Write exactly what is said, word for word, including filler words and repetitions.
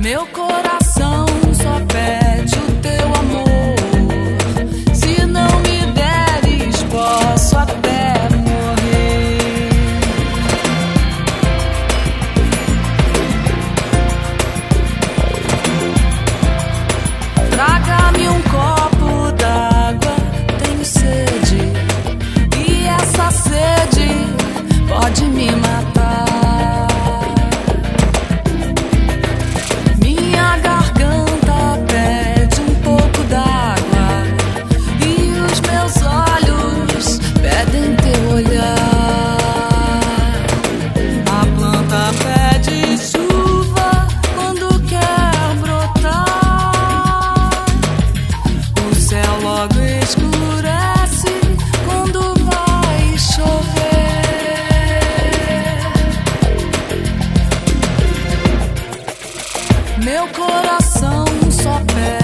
Meu coração só pede o teu amor. Se não me deres, posso até morrer. Traga-me um copo d'água, tenho sede, e essa sede pode me matar. Minha garganta pede um pouco d'água e os meus olhos pedem teu olhar. A planta pede chuva quando quer brotar. O céu logo escurece quando vai chover. Meu coração só pede